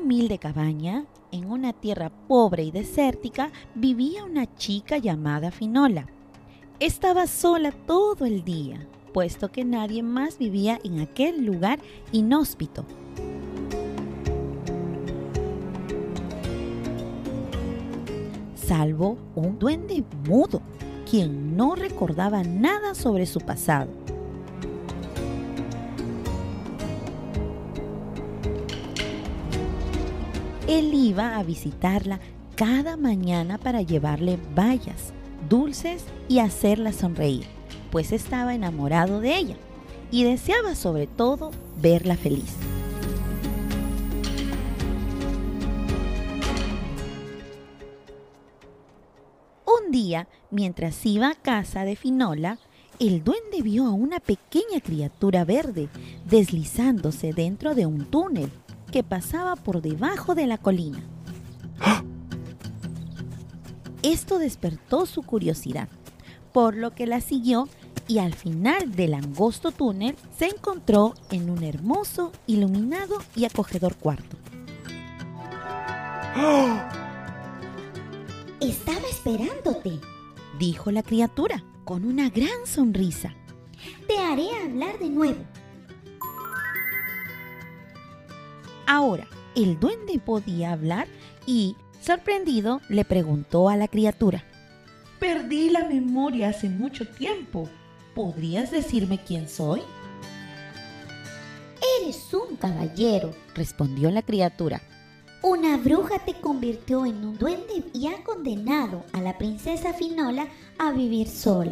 humilde cabaña, en una tierra pobre y desértica, vivía una chica llamada Finola. Estaba sola todo el día, puesto que nadie más vivía en aquel lugar inhóspito. Salvo un duende mudo, quien no recordaba nada sobre su pasado. Él iba a visitarla cada mañana para llevarle bayas, dulces y hacerla sonreír, pues estaba enamorado de ella y deseaba sobre todo verla feliz. Un día, mientras iba a casa de Finola, el duende vio a una pequeña criatura verde deslizándose dentro de un túnel que pasaba por debajo de la colina. Esto despertó su curiosidad, por lo que la siguió y al final del angosto túnel se encontró en un hermoso, iluminado y acogedor cuarto. Estaba esperándote, dijo la criatura con una gran sonrisa. Te haré hablar de nuevo. Ahora, el duende podía hablar y, sorprendido, le preguntó a la criatura: Perdí la memoria hace mucho tiempo. ¿Podrías decirme quién soy? Eres un caballero, respondió la criatura. Una bruja te convirtió en un duende y ha condenado a la princesa Finola a vivir sola.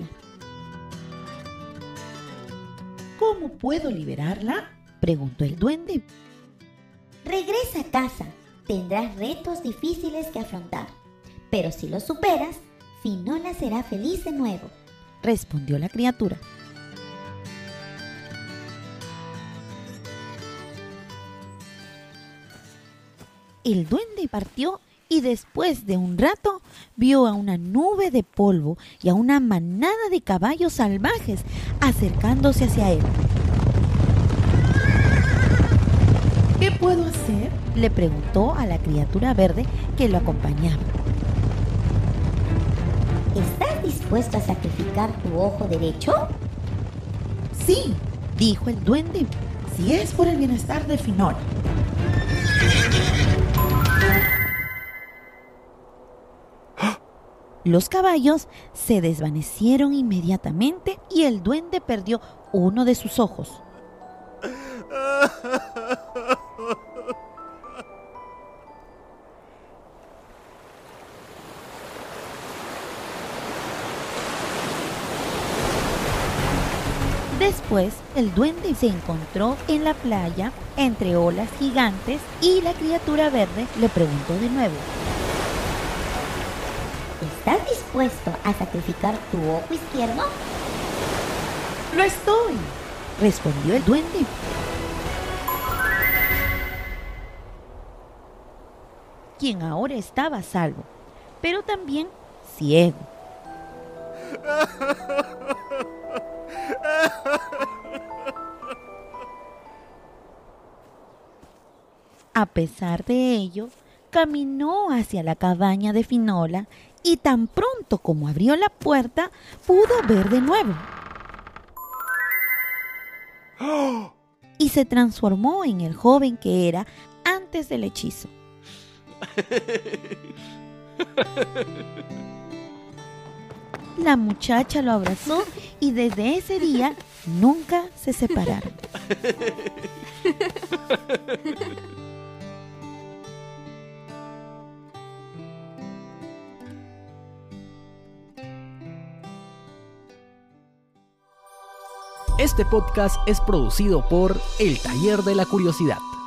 ¿Cómo puedo liberarla?, preguntó el duende. Regresa a casa. Tendrás retos difíciles que afrontar, pero si los superas, Finola será feliz de nuevo, respondió la criatura. El duende partió y después de un rato vio a una nube de polvo y a una manada de caballos salvajes acercándose hacia él. ¿Qué puedo hacer?, le preguntó a la criatura verde que lo acompañaba. ¿Estás dispuesto a sacrificar tu ojo derecho? Sí, dijo el duende, si es por el bienestar de Finola. Los caballos se desvanecieron inmediatamente y el duende perdió uno de sus ojos. Después, el duende se encontró en la playa entre olas gigantes y la criatura verde le preguntó de nuevo: ¿Estás dispuesto a sacrificar tu ojo izquierdo? ¡Lo estoy!, respondió el duende. Quien ahora estaba a salvo, pero también ciego. A pesar de ello, caminó hacia la cabaña de Finola y tan pronto como abrió la puerta, pudo ver de nuevo. Y se transformó en el joven que era antes del hechizo. La muchacha lo abrazó y desde ese día nunca se separaron. Este podcast es producido por El Taller de la Curiosidad.